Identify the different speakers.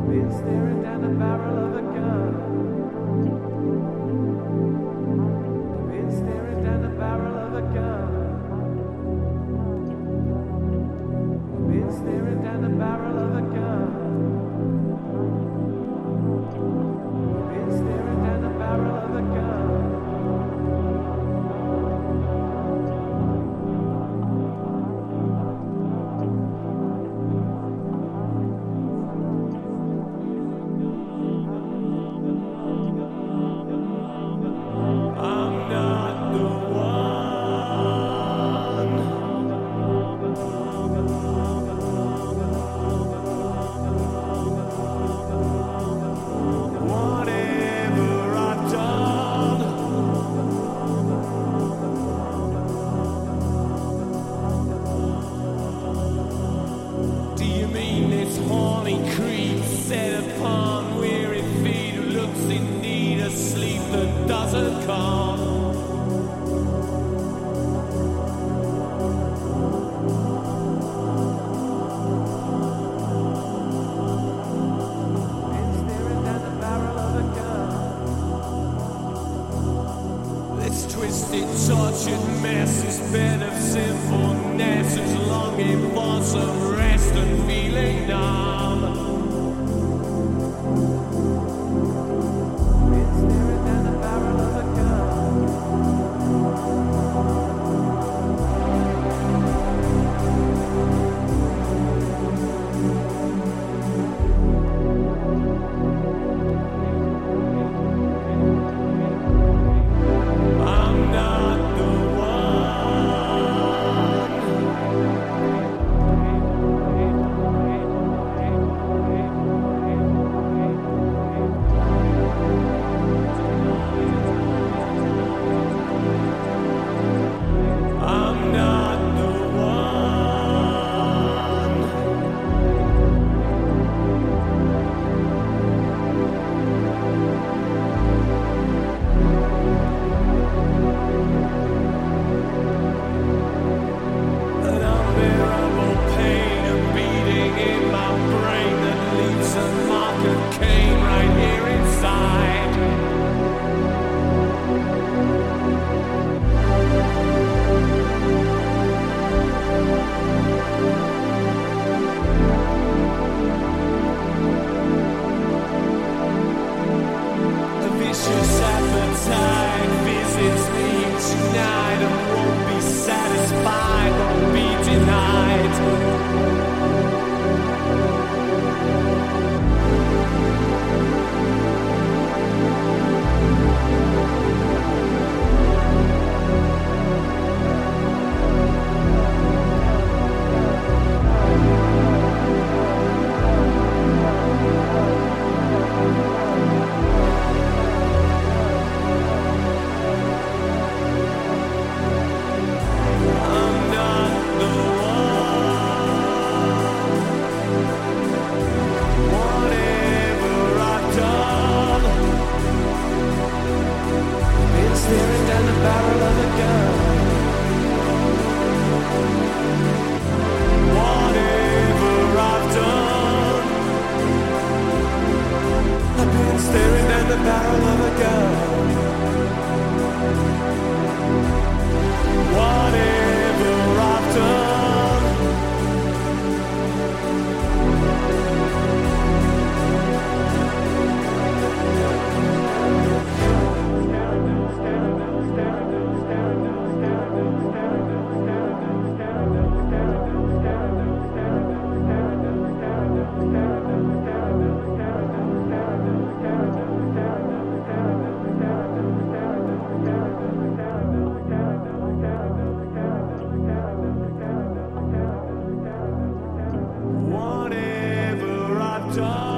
Speaker 1: Been staring down the barrel of a gun. Been staring down the barrel of a gun. Been staring down the barrel of a gun. Been staring down the barrel of a gun.
Speaker 2: Horny creep set upon weary feet who looks in need of sleep that doesn't come.
Speaker 1: Been staring down the barrel of a gun.
Speaker 2: This twisted, tortured mess, this bed of sinfulness is longing for some rest and feeling numb.
Speaker 1: Been staring down the barrel of a gun.
Speaker 2: I'm not the I'm not the one. An unbearable pain, a beating in my brain that leaves a mark of Cain right here inside. A vicious appetite visits me each night and won't be satisfied, won't be denied. I'm not the one. Whatever I've done,
Speaker 1: Been staring down the barrel of a gun.
Speaker 2: whatever I've done,
Speaker 1: I've been staring down the barrel of a gun.
Speaker 2: whatever I've done. Whatever I've done.